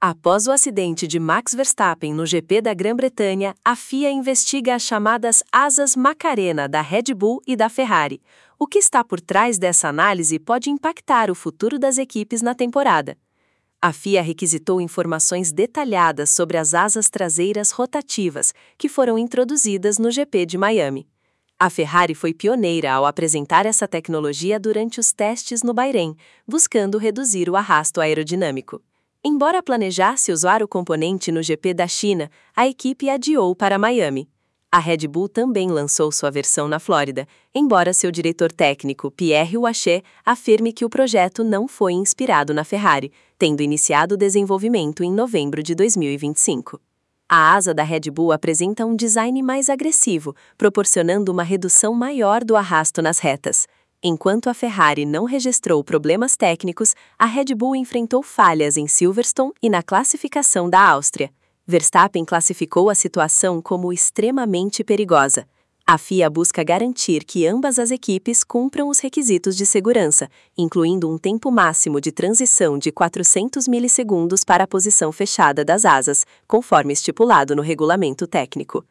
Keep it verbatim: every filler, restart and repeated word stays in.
Após o acidente de Max Verstappen no G P da Grã-Bretanha, a F I A investiga as chamadas asas Macarena da Red Bull e da Ferrari. O que está por trás dessa análise pode impactar o futuro das equipes na temporada. A F I A requisitou informações detalhadas sobre as asas traseiras rotativas, que foram introduzidas no G P de Miami. A Ferrari foi pioneira ao apresentar essa tecnologia durante os testes no Bahrein, buscando reduzir o arrasto aerodinâmico. Embora planejasse usar o componente no G P da China, a equipe adiou para Miami. A Red Bull também lançou sua versão na Flórida, embora seu diretor técnico, Pierre Waché, afirme que o projeto não foi inspirado na Ferrari, tendo iniciado o desenvolvimento em novembro de dois mil e vinte e cinco. A asa da Red Bull apresenta um design mais agressivo, proporcionando uma redução maior do arrasto nas retas. Enquanto a Ferrari não registrou problemas técnicos, a Red Bull enfrentou falhas em Silverstone e na classificação da Áustria. Verstappen classificou a situação como extremamente perigosa. A F I A busca garantir que ambas as equipes cumpram os requisitos de segurança, incluindo um tempo máximo de transição de quatrocentos milissegundos para a posição fechada das asas, conforme estipulado no regulamento técnico.